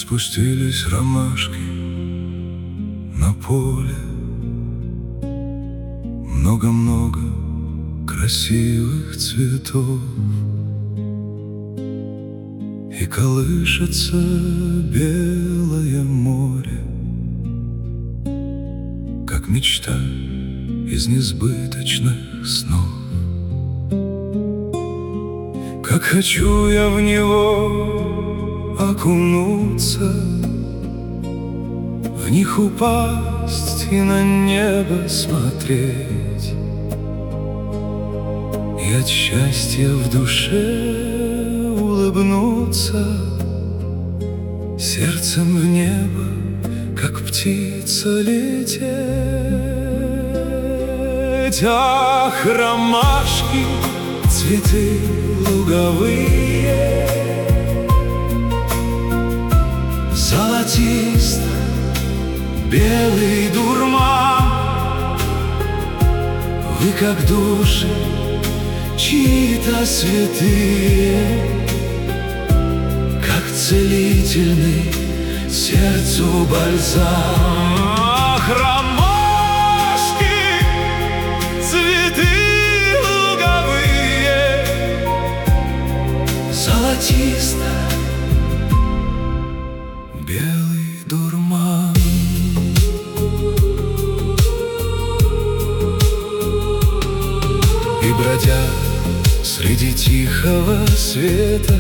Распустились ромашки на поле, много-много красивых цветов, и колышется белое море, как мечта из несбыточных снов. Как хочу я в него окунуться, в них упасть и на небо смотреть, и от счастья в душе улыбнуться, сердцем в небо, как птица, лететь. Ах, ромашки, цветы луговые, золотисто белый дурман, вы как души чьи-то святые, как целительный сердцу бальзам. Ах, ромашки, цветы луговые, золотисто белый дурман. И бродя среди тихого света,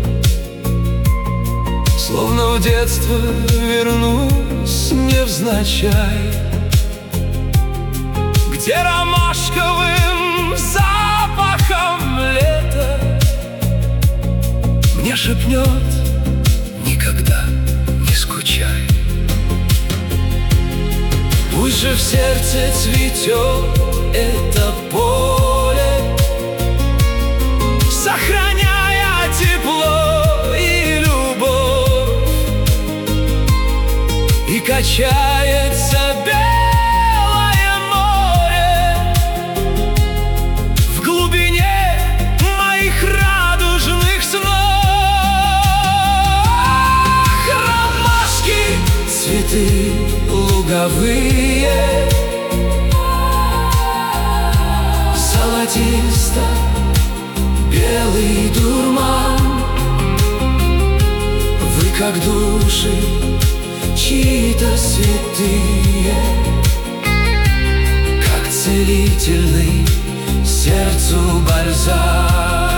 словно в детство вернусь невзначай, где ромашковым запахом лета мне шепнет: никогда не скучай. Пусть же в сердце цветет это поле, сохраняя тепло и любовь, и качается белое море в глубине моих радужных снов. Ромашки, цветы луговые, золотисто белый дурман, вы как души чьи-то святые, как целительный сердцу бальзам.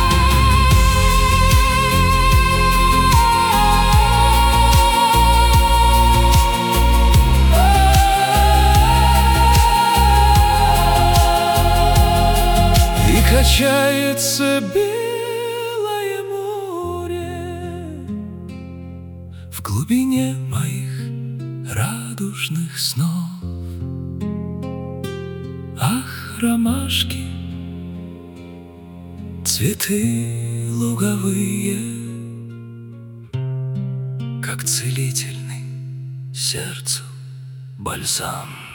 И качается белое море в глубине моих радужных снов. Ах, ромашки, цветы луговые, как целительный сердцу бальзам.